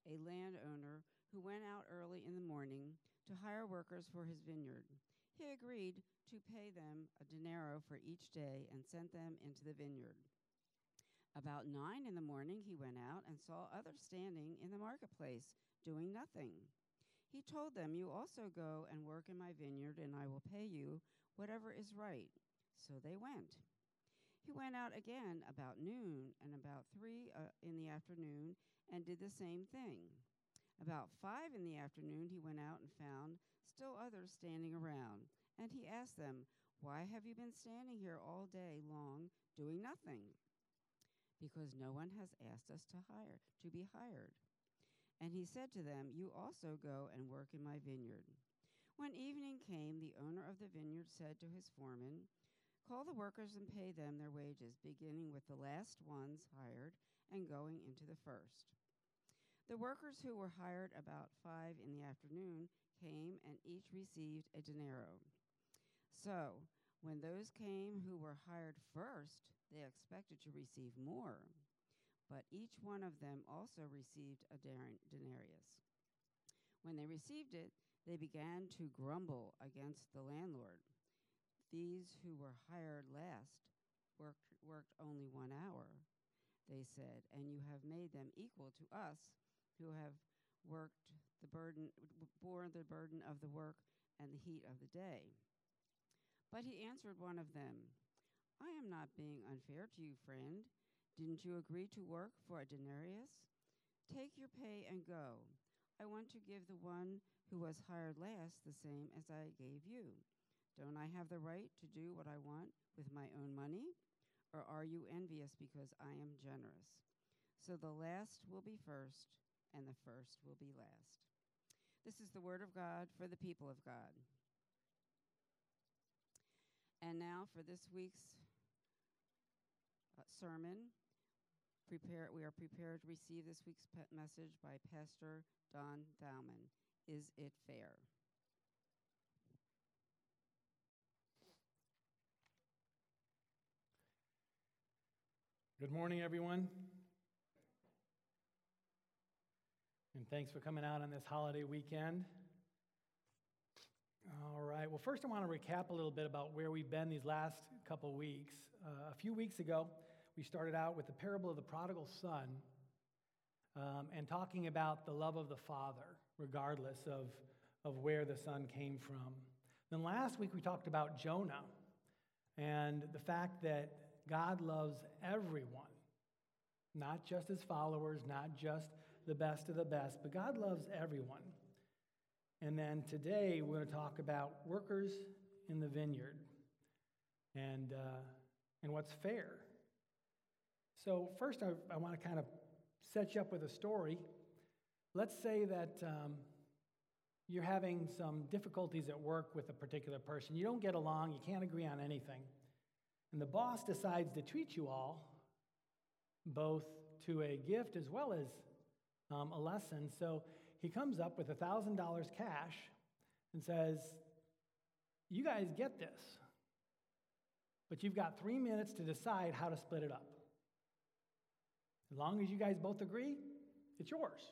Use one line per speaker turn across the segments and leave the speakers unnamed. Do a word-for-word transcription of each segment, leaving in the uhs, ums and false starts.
a landowner who went out early in the morning to hire workers for his vineyard. He agreed to pay them a denaro for each day and sent them into the vineyard. About nine in the morning, he went out and saw others standing in the marketplace, doing nothing. He told them, "You also go and work in my vineyard, and I will pay you whatever is right." So they went. He went out again about noon and about three uh, in the afternoon and did the same thing. About five in the afternoon, he went out and found still others standing around. And he asked them, "Why have you been standing here all day long doing nothing?" "Because no one has asked us to hire, to be hired." And he said to them, "You also go and work in my vineyard." When evening came, the owner of the vineyard said to his foreman, "Call the workers and pay them their wages, beginning with the last ones hired and going into the first." The workers who were hired about five in the afternoon came and each received a denaro. So when those came who were hired first, they expected to receive more. But each one of them also received a denarius. When they received it, they began to grumble against the landlord. "These who were hired last worked, worked only one hour," they said, "and you have made them equal to us who have worked the burden, borne the burden of the work and the heat of the day." But he answered one of them, "I am not being unfair to you, friend. Didn't you agree to work for a denarius? Take your pay and go. I want to give the one who was hired last the same as I gave you. Don't I have the right to do what I want with my own money? Or are you envious because I am generous?" So the last will be first, and the first will be last. This is the word of God for the people of God. And now for this week's uh, sermon, prepare, we are prepared to receive this week's pe- message by Pastor Don Thauman. Is it fair?
Good morning, everyone. And thanks for coming out on this holiday weekend. All right. Well, first I want to recap a little bit about where we've been these last couple weeks. Uh, a few weeks ago, we started out with the parable of the prodigal son um, and talking about the love of the Father, regardless of, of where the son came from. Then last week, we talked about Jonah and the fact that God loves everyone, not just his followers, not just the best of the best, but God loves everyone. And then today we're going to talk about workers in the vineyard and uh, and what's fair. So first I, I want to kind of set you up with a story. Let's say that um, you're having some difficulties at work with a particular person. You don't get along, you can't agree on anything. And the boss decides to treat you all both to a gift as well as um, a lesson. So he comes up with one thousand dollars cash and says, "You guys get this, but you've got three minutes to decide how to split it up. As long as you guys both agree, it's yours."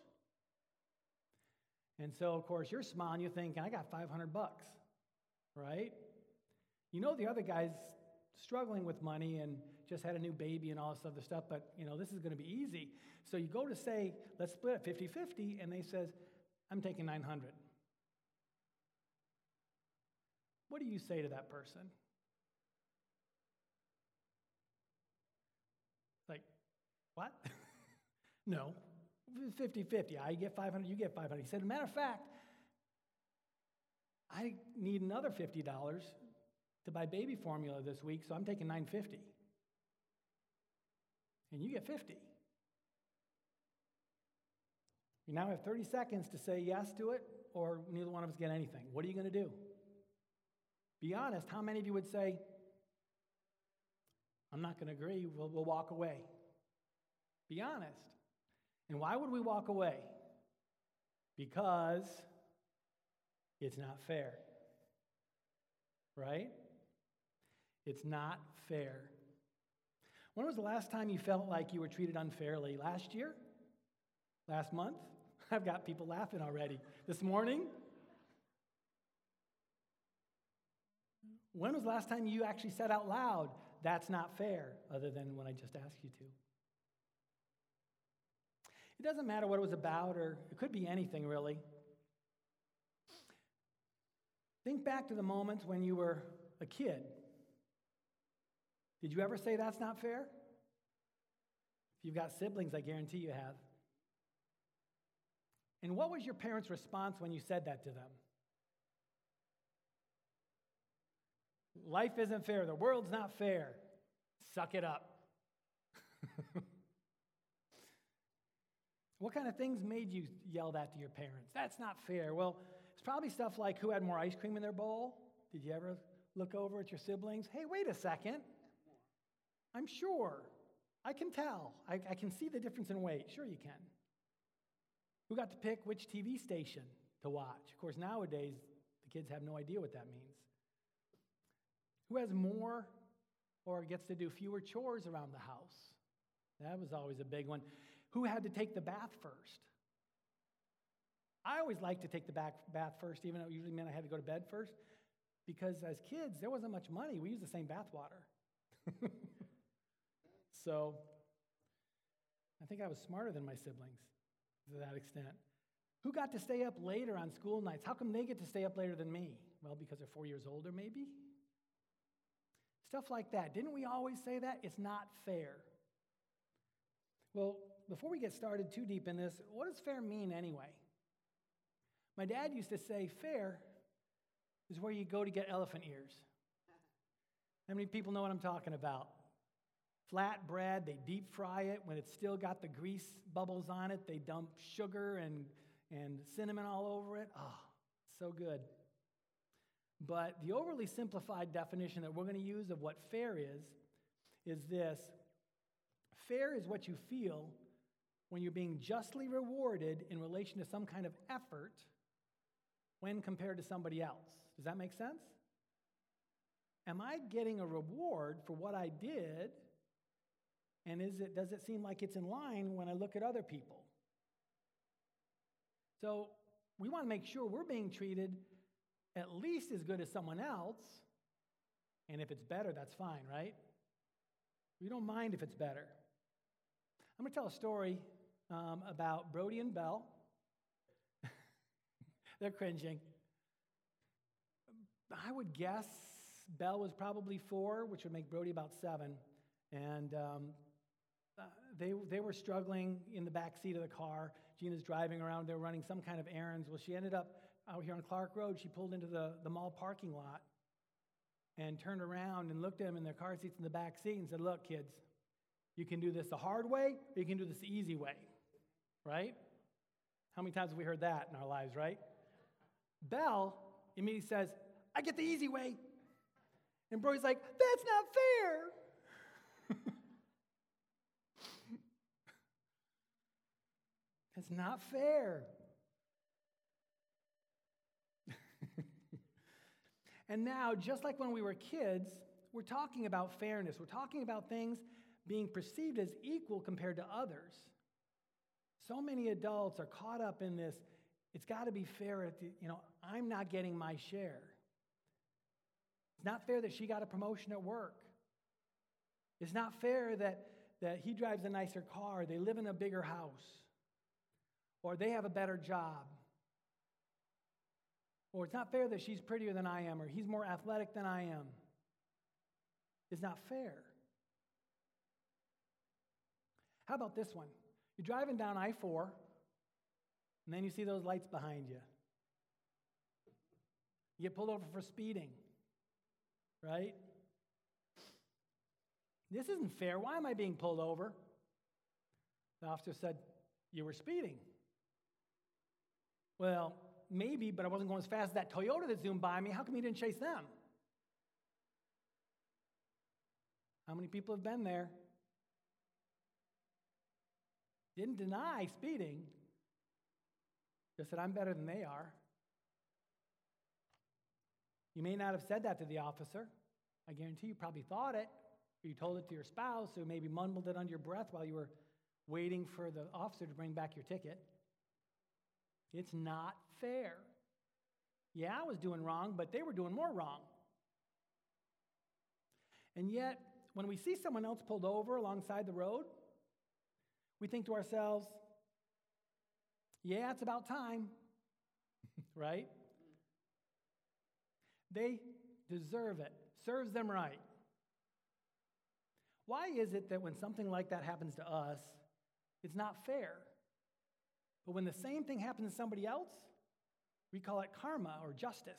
And so, of course, you're smiling, you're thinking, "I got five hundred bucks, right?" You know the other guy's struggling with money and just had a new baby and all this other stuff, but, you know, this is going to be easy. So you go to say, "Let's split it fifty-fifty," and they says, "I'm taking nine hundred. What do you say to that person? Like, what? No, fifty-fifty. I get five hundred, you get five hundred. He said, "As a matter of fact, I need another fifty dollars to buy baby formula this week, so I'm taking nine hundred fifty. And you get fifty. You now have thirty seconds to say yes to it, or neither one of us get anything. What are you going to do? Be honest. How many of you would say, "I'm not going to agree, we'll, we'll walk away"? Be honest. And why would we walk away? Because it's not fair. Right? It's not fair. When was the last time you felt like you were treated unfairly? Last year? Last month? I've got people laughing already. This morning? When was the last time you actually said out loud, that's not fair, other than when I just asked you to? It doesn't matter what it was about, or it could be anything, really. Think back to the moments when you were a kid. Did you ever say that's not fair? If you've got siblings, I guarantee you have. And what was your parents' response when you said that to them? Life isn't fair. The world's not fair. Suck it up. What kind of things made you yell that to your parents? That's not fair. Well, it's probably stuff like who had more ice cream in their bowl. Did you ever look over at your siblings? Hey, wait a second. I'm sure. I can tell. I, I can see the difference in weight. Sure you can. Who got to pick which T V station to watch? Of course, nowadays, the kids have no idea what that means. Who has more or gets to do fewer chores around the house? That was always a big one. Who had to take the bath first? I always liked to take the bath bath first, even though it usually meant I had to go to bed first, because as kids, there wasn't much money. We used the same bath water. So I think I was smarter than my siblings to that extent. Who got to stay up later on school nights? How come they get to stay up later than me? Well, because they're four years older, maybe? Stuff like that. Didn't we always say that? It's not fair. Well, before we get started too deep in this, what does fair mean anyway? My dad used to say fair is where you go to get elephant ears. How many people know what I'm talking about? Flat bread, they deep fry it. When it's still got the grease bubbles on it, they dump sugar and, and cinnamon all over it. Oh, so good. But the overly simplified definition that we're going to use of what fair is, is this. Fair is what you feel when you're being justly rewarded in relation to some kind of effort when compared to somebody else. Does that make sense? Am I getting a reward for what I did? And is it, does it seem like it's in line when I look at other people? So we want to make sure we're being treated at least as good as someone else. And if it's better, that's fine, right? We don't mind if it's better. I'm going to tell a story um, about Brody and Belle. They're cringing. I would guess Belle was probably four, which would make Brody about seven. And um, uh, they, they were struggling in the back seat of the car. Gina's driving around. They were running some kind of errands. Well, she ended up out here on Clark Road. She pulled into the, the mall parking lot and turned around and looked at them in their car seats in the back seat and said, look, kids, you can do this the hard way or you can do this the easy way, right? How many times have we heard that in our lives, right? Belle immediately says, I get the easy way. And Brody's like, that's not fair. It's not fair. And now, just like when we were kids, we're talking about fairness. We're talking about things being perceived as equal compared to others. So many adults are caught up in this, it's got to be fair, at the, you know, I'm not getting my share. It's not fair that she got a promotion at work. It's not fair that, that he drives a nicer car, they live in a bigger house, or they have a better job. Or it's not fair that she's prettier than I am, or he's more athletic than I am. It's not fair. How about this one? You're driving down I four, and then you see those lights behind you. You get pulled over for speeding, right? This isn't fair. Why am I being pulled over? The officer said, you were speeding. Well, maybe, but I wasn't going as fast as that Toyota that zoomed by me. How come you didn't chase them? How many people have been there? Didn't deny speeding. Just said, I'm better than they are. You may not have said that to the officer. I guarantee you probably thought it, or you told it to your spouse, or maybe mumbled it under your breath while you were waiting for the officer to bring back your ticket. It's not fair. Yeah, I was doing wrong, but they were doing more wrong. And yet, when we see someone else pulled over alongside the road, we think to ourselves, yeah, it's about time, right? They deserve it. Serves them right. Why is it that when something like that happens to us, it's not fair? But when the same thing happens to somebody else, we call it karma or justice.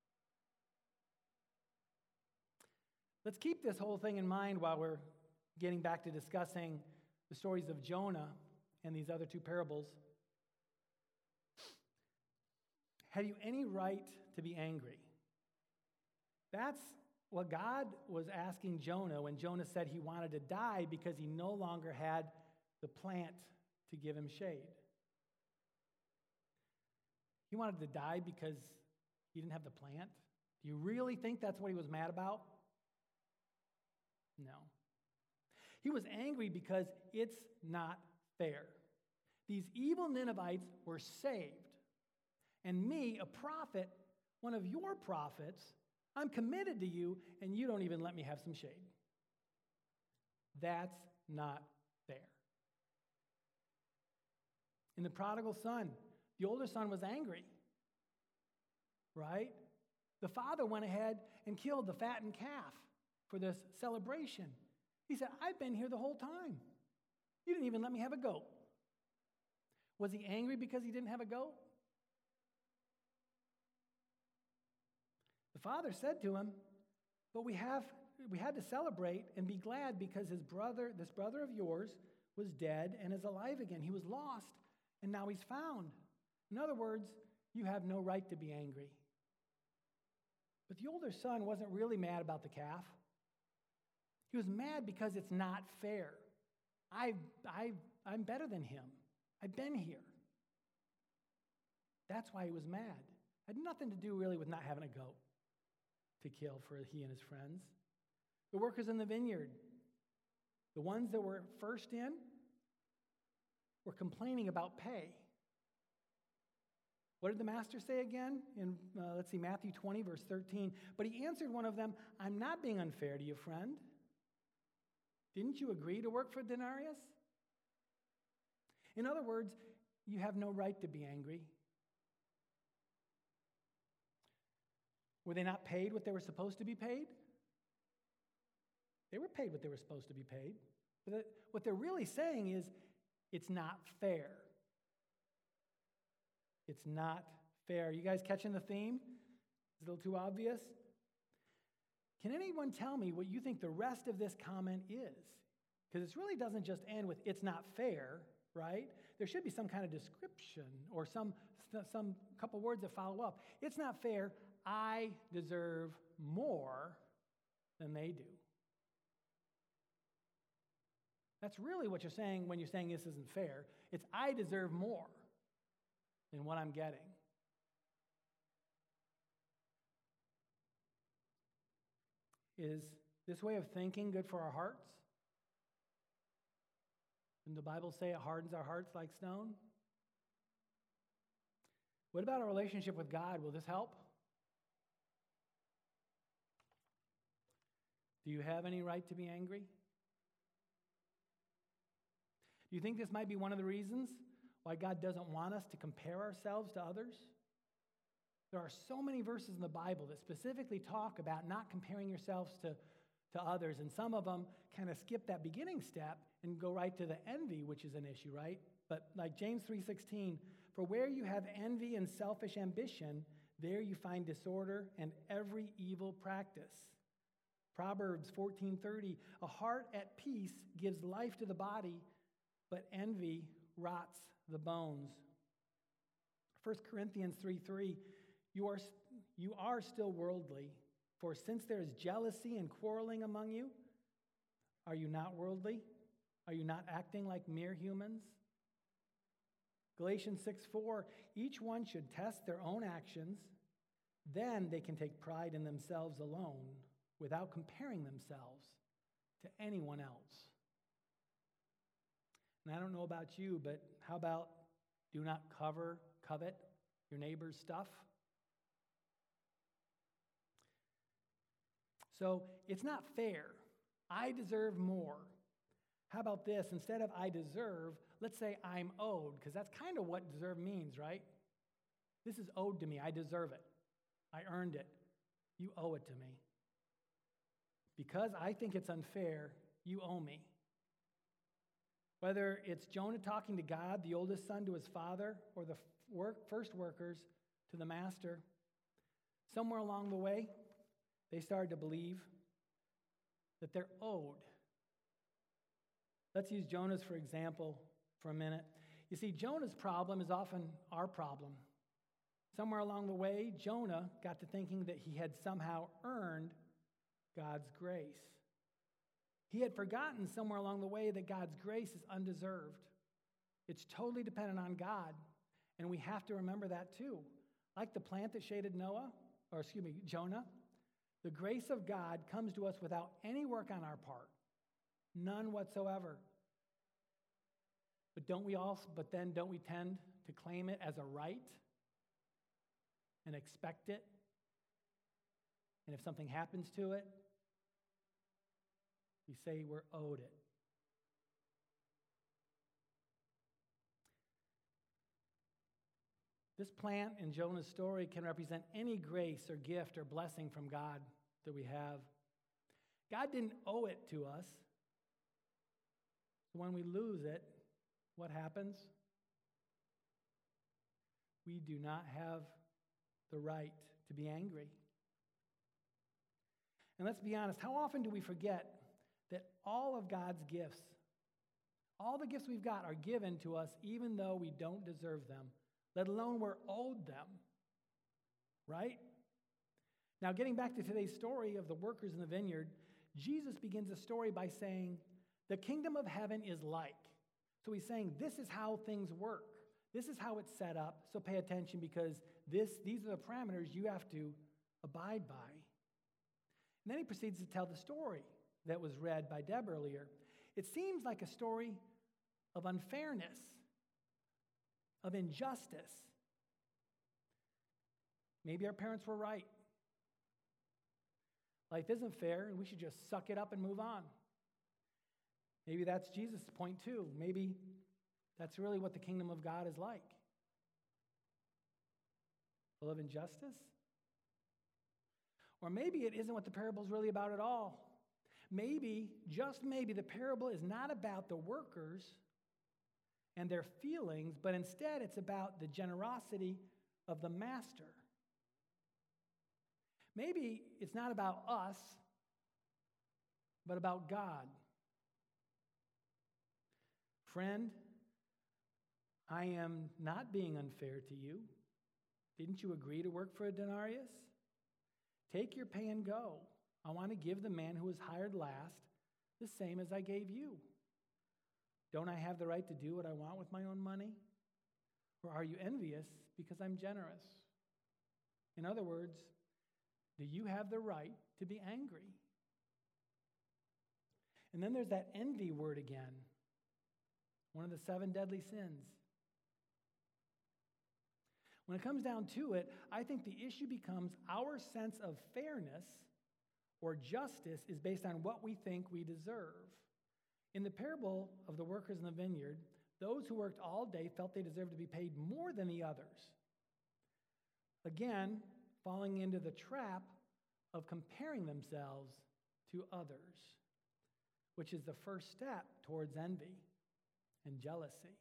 Let's keep this whole thing in mind while we're getting back to discussing the stories of Jonah and these other two parables. Have you any right to be angry? That's what God was asking Jonah when Jonah said he wanted to die because he no longer had the plant to give him shade. He wanted to die because he didn't have the plant? Do you really think that's what he was mad about? No. He was angry because it's not fair. These evil Ninevites were saved. And me, a prophet, one of your prophets, I'm committed to you, and you don't even let me have some shade. That's not fair. In the prodigal son, the older son was angry, right? The father went ahead and killed the fattened calf for this celebration. He said, I've been here the whole time. You didn't even let me have a goat. Was he angry because he didn't have a goat? The father said to him, but we have we had to celebrate and be glad because his brother, this brother of yours, was dead and is alive again. He was lost, and now he's found. In other words, you have no right to be angry. But the older son wasn't really mad about the calf. He was mad because it's not fair. I, I, I'm better than him. I've been here. That's why he was mad. It had nothing to do really with not having a goat to kill for he and his friends. The workers in the vineyard, the ones that were first in, were complaining about pay. What did the master say again? In, uh, let's see, Matthew twenty, verse thirteen. But he answered one of them, I'm not being unfair to you, friend. Didn't you agree to work for a denarius? In other words, you have no right to be angry. Were they not paid what they were supposed to be paid? They were paid what they were supposed to be paid. But what they're really saying is, it's not fair. It's not fair. You guys catching the theme? Is it a little too obvious? Can anyone tell me what you think the rest of this comment is? Because it really doesn't just end with, it's not fair, right? There should be some kind of description or some, some couple words that follow up. It's not fair. I deserve more than they do. That's really what you're saying when you're saying this isn't fair. It's I deserve more than what I'm getting. Is this way of thinking good for our hearts? Didn't the Bible say it hardens our hearts like stone? What about our relationship with God? Will this help? Do you have any right to be angry? Do you think this might be one of the reasons why God doesn't want us to compare ourselves to others? There are so many verses in the Bible that specifically talk about not comparing yourselves to, to others, and some of them kind of skip that beginning step and go right to the envy, which is an issue, right? But like James three sixteen, for where you have envy and selfish ambition, there you find disorder and every evil practice. Proverbs fourteen thirty, a heart at peace gives life to the body, but envy rots the bones. First Corinthians three three, you are, you are still worldly, for since there is jealousy and quarreling among you, are you not worldly? Are you not acting like mere humans? Galatians six four, each one should test their own actions, then they can take pride in themselves alone without comparing themselves to anyone else. And I don't know about you, but how about Do not cover, covet your neighbor's stuff. So it's not fair. I deserve more. How about this? Instead of I deserve, let's say I'm owed, because that's kind of what deserve means, right? This is owed to me. I deserve it. I earned it. You owe it to me. Because I think it's unfair, you owe me. Whether it's Jonah talking to God, the oldest son to his father, or the work, first workers to the master, somewhere along the way, they started to believe that they're owed. Let's use Jonah's, for example, for a minute. You see, Jonah's problem is often our problem. Somewhere along the way, Jonah got to thinking that he had somehow earned God's grace. He had forgotten somewhere along the way that God's grace is undeserved. It's totally dependent on God, and we have to remember that too. Like the plant that shaded Noah, or excuse me, Jonah, the grace of God comes to us without any work on our part. None whatsoever. But don't we all, but then don't we tend to claim it as a right and expect it? And if something happens to it, we say we're owed it. This plant in Jonah's story can represent any grace or gift or blessing from God that we have. God didn't owe it to us. When we lose it, what happens? We do not have the right to be angry. And let's be honest, how often do we forget that all of God's gifts, all the gifts we've got are given to us even though we don't deserve them, let alone we're owed them, right? Now, getting back to today's story of the workers in the vineyard, Jesus begins the story by saying, the kingdom of heaven is like. So he's saying, this is how things work. This is how it's set up. So pay attention because this, these are the parameters you have to abide by. And then he proceeds to tell the story that was read by Deb earlier. It seems like a story of unfairness, of injustice. Maybe our parents were right. Life isn't fair, and we should just suck it up and move on. Maybe that's Jesus' point too. Maybe that's really what the kingdom of God is like. Full of injustice? Or maybe it isn't what the parable is really about at all. Maybe, just maybe, the parable is not about the workers and their feelings, but instead it's about the generosity of the master. Maybe it's not about us, but about God. Friend, I am not being unfair to you. Didn't you agree to work for a denarius? Take your pay and go. I want to give the man who was hired last the same as I gave you. Don't I have the right to do what I want with my own money? Or are you envious because I'm generous? In other words, do you have the right to be angry? And then there's that envy word again, one of the seven deadly sins. When it comes down to it, I think the issue becomes our sense of fairness or justice is based on what we think we deserve. In the parable of the workers in the vineyard, those who worked all day felt they deserved to be paid more than the others. Again, falling into the trap of comparing themselves to others, which is the first step towards envy and jealousy.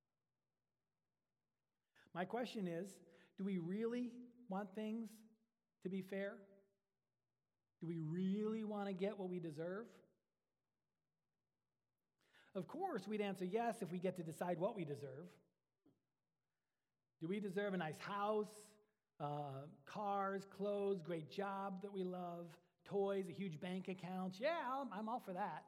My question is, do we really want things to be fair? Do we really want to get what we deserve? Of course, we'd answer yes if we get to decide what we deserve. Do we deserve a nice house, uh, cars, clothes, great job that we love, toys, a huge bank account? Yeah, I'm, I'm all for that.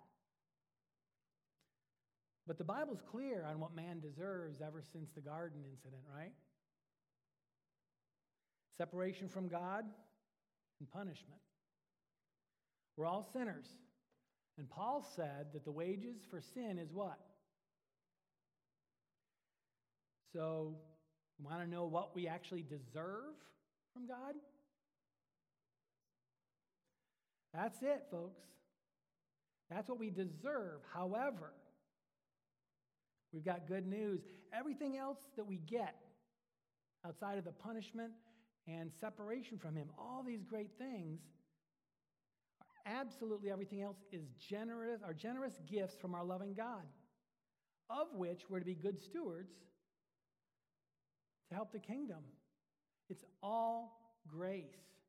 But the Bible's clear on what man deserves ever since the garden incident, right? Separation from God and punishment. We're all sinners. And Paul said that the wages for sin is what? So, you want to know what we actually deserve from God? That's it, folks. That's what we deserve. However, we've got good news. Everything else that we get outside of the punishment and separation from Him, all these great things, absolutely everything else is generous, are generous gifts from our loving God, of which we're to be good stewards to help the kingdom. It's all grace.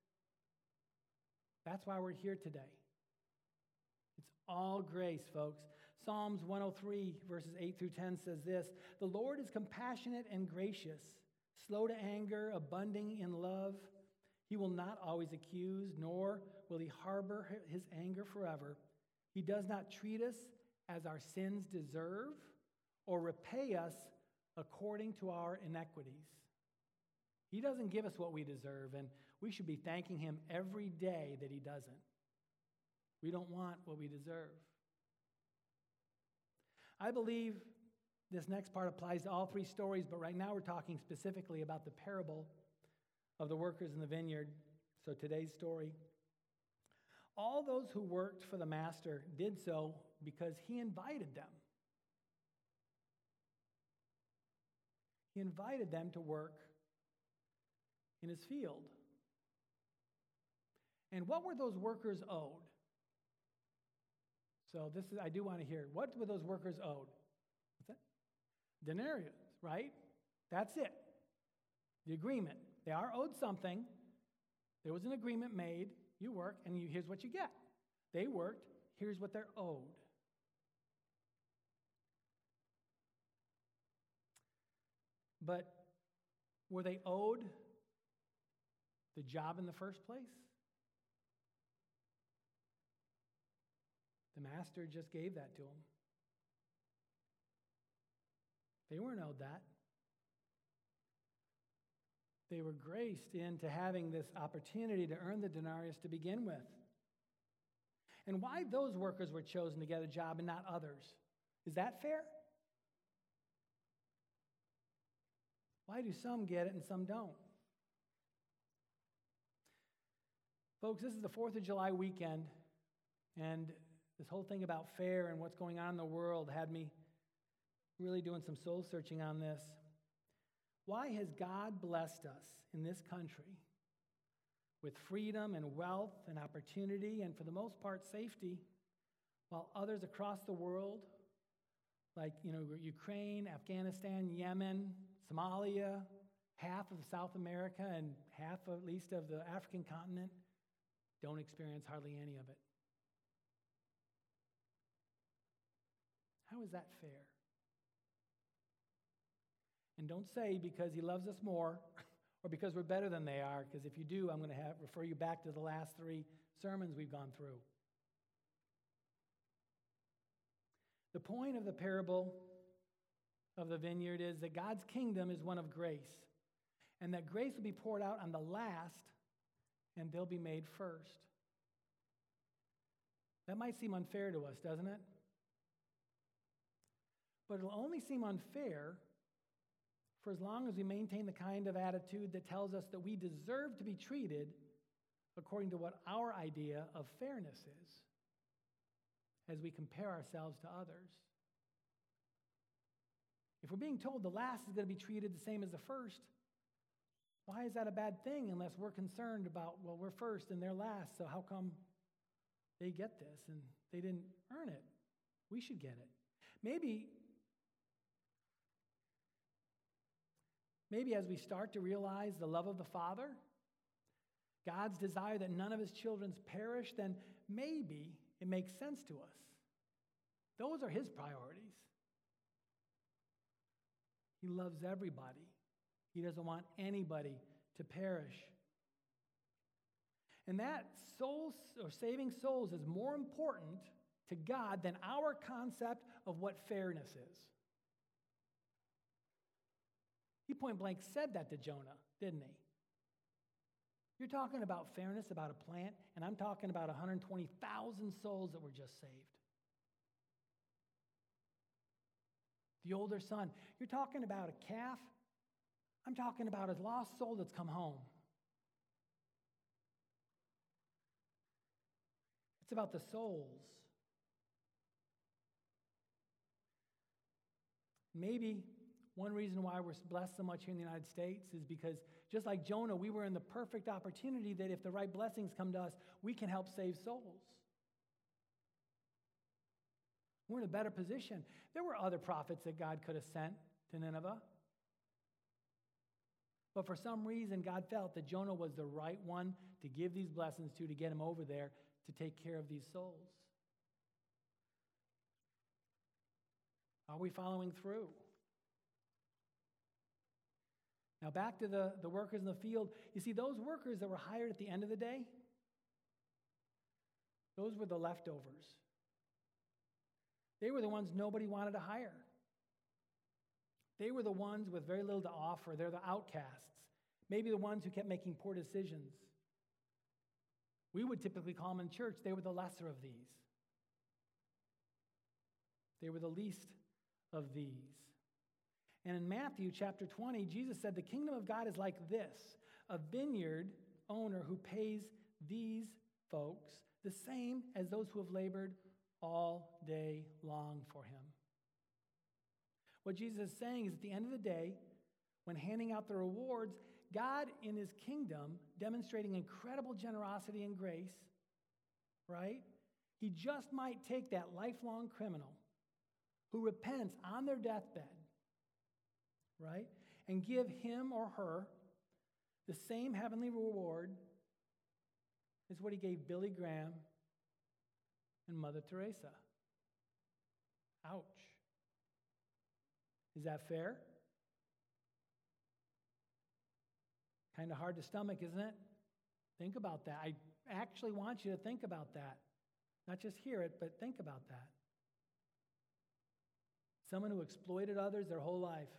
That's why we're here today. It's all grace, folks. Psalms one oh three, verses eight through ten says this: "The Lord is compassionate and gracious, slow to anger, abounding in love. He will not always accuse, nor will He harbor His anger forever. He does not treat us as our sins deserve, or repay us according to our iniquities." He doesn't give us what we deserve, and we should be thanking Him every day that He doesn't. We don't want what we deserve. I believe this next part applies to all three stories, but right now we're talking specifically about the parable of the workers in the vineyard. So today's story. All those who worked for the master did so because he invited them. He invited them to work in his field. And what were those workers owed? So this is, I do want to hear, what were those workers owed? What's that? Denarius, right? That's it. The agreement. They are owed something. There was an agreement made. You work, and you, here's what you get. They worked. Here's what they're owed. But were they owed the job in the first place? The master just gave that to them. They weren't owed that. They were graced into having this opportunity to earn the denarius to begin with. And why those workers were chosen to get a job and not others? Is that fair? Why do some get it and some don't? Folks, this is the fourth of July weekend, and this whole thing about fair and what's going on in the world had me really doing some soul searching on this. Why has God blessed us in this country with freedom and wealth and opportunity and, for the most part, safety, while others across the world, like you know, Ukraine, Afghanistan, Yemen, Somalia, half of South America, and half at least of the African continent, don't experience hardly any of it? How is that fair? And don't say because he loves us more or because we're better than they are, because if you do, I'm going to have, refer you back to the last three sermons we've gone through. The point of the parable of the vineyard is that God's kingdom is one of grace, and that grace will be poured out on the last, and they'll be made first. That might seem unfair to us, doesn't it? But it'll only seem unfair for as long as we maintain the kind of attitude that tells us that we deserve to be treated according to what our idea of fairness is as we compare ourselves to others. If we're being told the last is going to be treated the same as the first, why is that a bad thing unless we're concerned about, well, we're first and they're last, so how come they get this and they didn't earn it? We should get it. Maybe Maybe as we start to realize the love of the Father, God's desire that none of his children perish, then maybe it makes sense to us. Those are his priorities. He loves everybody. He doesn't want anybody to perish. And that soul or saving souls is more important to God than our concept of what fairness is. He point blank said that to Jonah, didn't he? You're talking about fairness, about a plant, and I'm talking about one hundred twenty thousand souls that were just saved. The older son, you're talking about a calf I'm talking about a lost soul that's come home. It's about the souls. Maybe one reason why we're blessed so much here in the United States is because just like Jonah, we were in the perfect opportunity that if the right blessings come to us, we can help save souls. We're in a better position. There were other prophets that God could have sent to Nineveh. But for some reason, God felt that Jonah was the right one to give these blessings to, to get him over there to take care of these souls. Are we following through? Now back to the, the workers in the field. You see, those workers that were hired at the end of the day, those were the leftovers. They were the ones nobody wanted to hire. They were the ones with very little to offer. They're the outcasts. Maybe the ones who kept making poor decisions. We would typically call them in church, they were the lesser of these. They were the least of these. And in Matthew chapter twenty, Jesus said, the kingdom of God is like this, a vineyard owner who pays these folks the same as those who have labored all day long for him. What Jesus is saying is at the end of the day, when handing out the rewards, God in his kingdom, demonstrating incredible generosity and grace, right? He just might take that lifelong criminal who repents on their deathbed, right? And give him or her the same heavenly reward as what he gave Billy Graham and Mother Teresa. Ouch. Is that fair? Kind of hard to stomach, isn't it? Think about that. I actually want you to think about that. Not just hear it, but think about that. Someone who exploited others their whole life,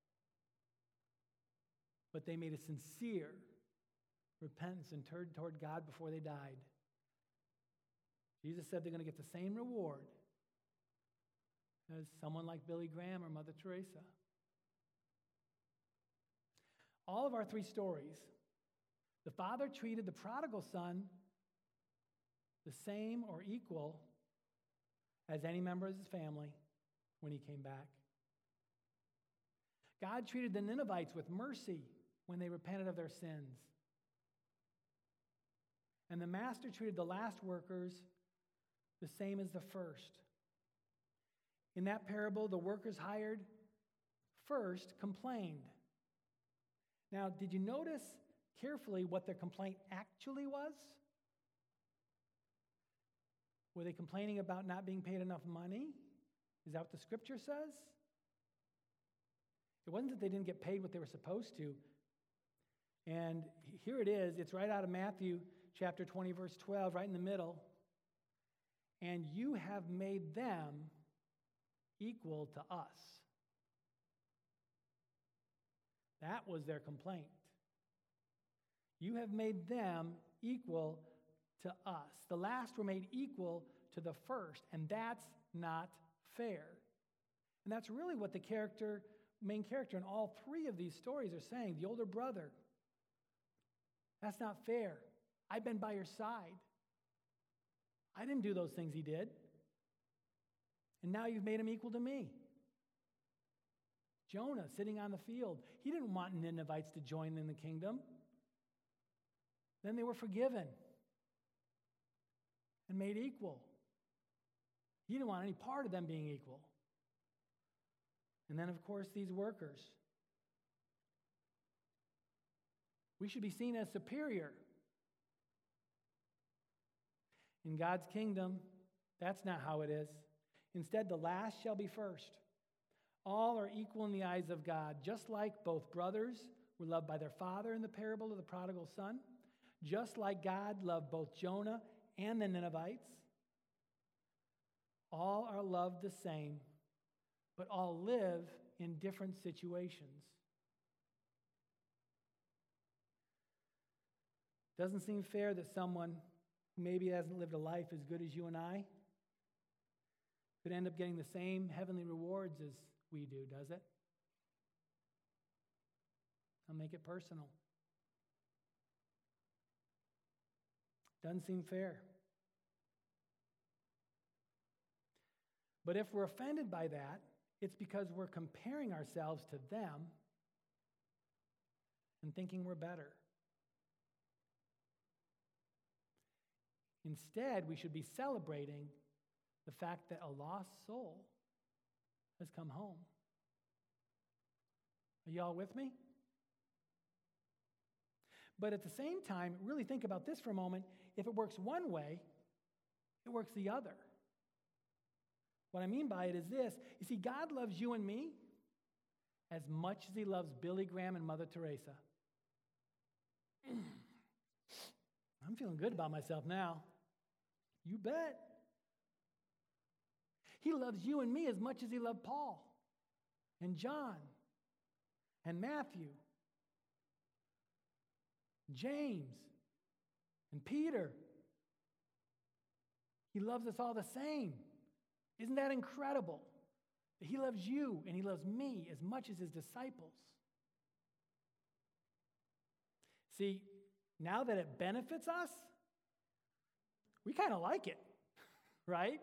but they made a sincere repentance and turned toward God before they died. Jesus said they're going to get the same reward as someone like Billy Graham or Mother Teresa. All of our three stories, the father treated the prodigal son the same or equal as any member of his family when he came back. God treated the Ninevites with mercy when they repented of their sins. And the master treated the last workers the same as the first. In that parable, the workers hired first complained. Now, did you notice carefully what their complaint actually was? Were they complaining about not being paid enough money? Is that what the scripture says? It wasn't that they didn't get paid what they were supposed to. And here it is. It's right out of Matthew chapter twenty, verse twelve, right in the middle. And you have made them equal to us. That was their complaint. You have made them equal to us. The last were made equal to the first, and that's not fair. And that's really what the character, main character in all three of these stories are saying. The older brother, that's not fair. I've been by your side. I didn't do those things he did. And now you've made him equal to me. Jonah sitting on the field. He didn't want Ninevites to join in the kingdom. Then they were forgiven and made equal. He didn't want any part of them being equal. And then, of course, these workers. We should be seen as superior. In God's kingdom, that's not how it is. Instead, the last shall be first. All are equal in the eyes of God, just like both brothers were loved by their father in the parable of the prodigal son, just like God loved both Jonah and the Ninevites. All are loved the same, but all live in different situations. Doesn't seem fair that someone who maybe hasn't lived a life as good as you and I could end up getting the same heavenly rewards as we do, does it? I'll make it personal. Doesn't seem fair. But if we're offended by that, it's because we're comparing ourselves to them and thinking we're better. Instead, we should be celebrating the fact that a lost soul has come home. Are y'all with me? But at the same time, really think about this for a moment. If it works one way, it works the other. What I mean by it is this. You see, God loves you and me as much as he loves Billy Graham and Mother Teresa. I'm feeling good about myself now. You bet. He loves you and me as much as he loved Paul and John and Matthew, James and Peter. He loves us all the same. Isn't that incredible? That he loves you and he loves me as much as his disciples. See, now that it benefits us, we kind of like it, right?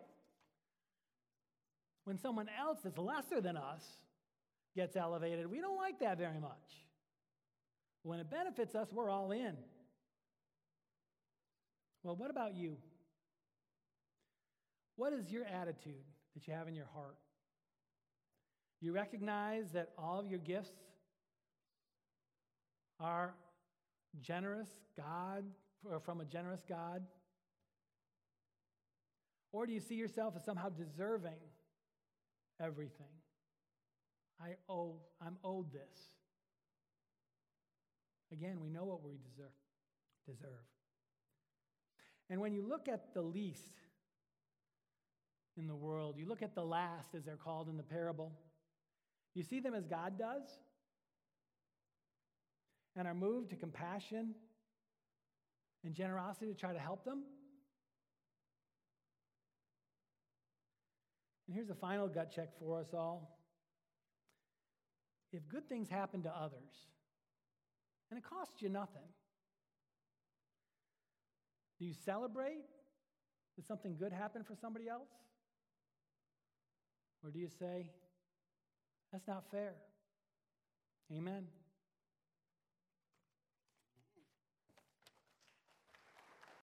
When someone else that's lesser than us gets elevated, we don't like that very much. When it benefits us, we're all in. Well, what about you? What is your attitude that you have in your heart? You recognize that all of your gifts are generous God, or from a generous God? Or do you see yourself as somehow deserving everything? I owe, I'm owed this. Again, we know what we deserve. deserve. And when you look at the least in the world, you look at the last, as they're called in the parable, you see them as God does, and are moved to compassion and generosity to try to help them. And here's a final gut check for us all. If good things happen to others, and it costs you nothing, do you celebrate that something good happened for somebody else? Or do you say, that's not fair? Amen.